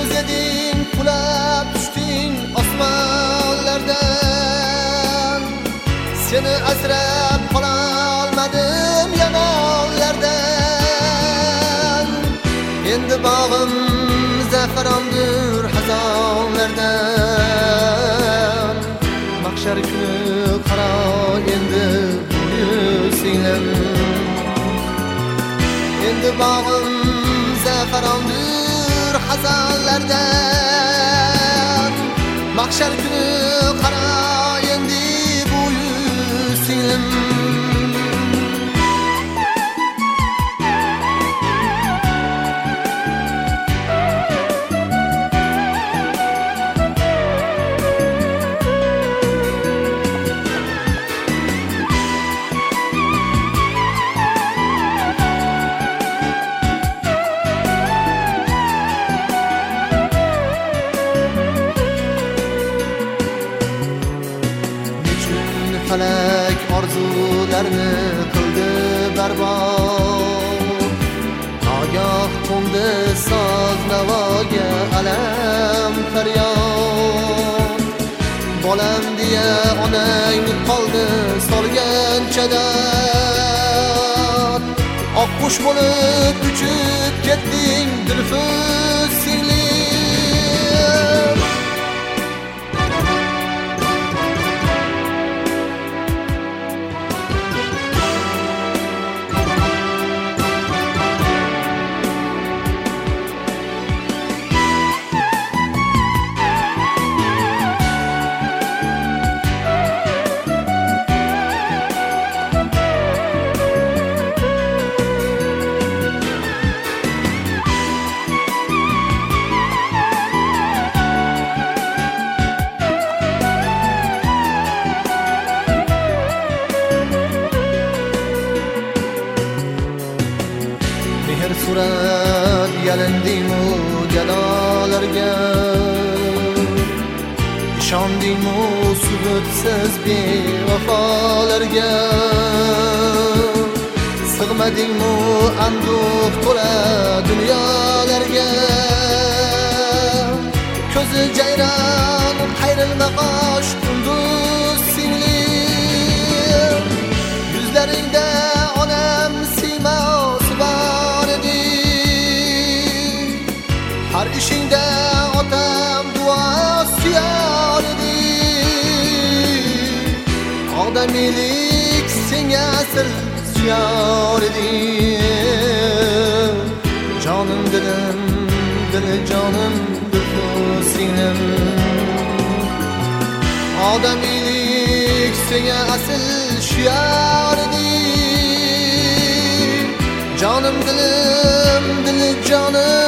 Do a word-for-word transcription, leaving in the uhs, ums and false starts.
Yulduz eding, qulab tushding osmonlardan. Seni asrab qola olmadim yamonlardan. Endi bog'im zafarondir xazonlardan. Mahshar kuni qaro endi singlim. Endi bog'im zafarondir xazonlardan. Mahshar kuni qaro endi bu singlim. Falak orzularni qildi barbod. Ogoh qo'ndi soz navoga alam faryod. Bolam deya onang qoldi solgancha dod. Oqqush bo'lib uchib ketding dilfuz singlim. Surat yalindingmu gadolarga, ishondingmu subutsiz bevafolarga, sig'madingmu anduh to'la dunyolarga. Ko'zi jayron qayrilma qosh qunduz singlim. Yuzlaringda onam siymosi bor edi. Har ishingda otam duosi yor edi. Odamiylik senga asl suyar edi. Jonim dilim, dili jonim dilfuz singlim. Odamiylik senga asl suyar edi. Jonim dilim, dili jonim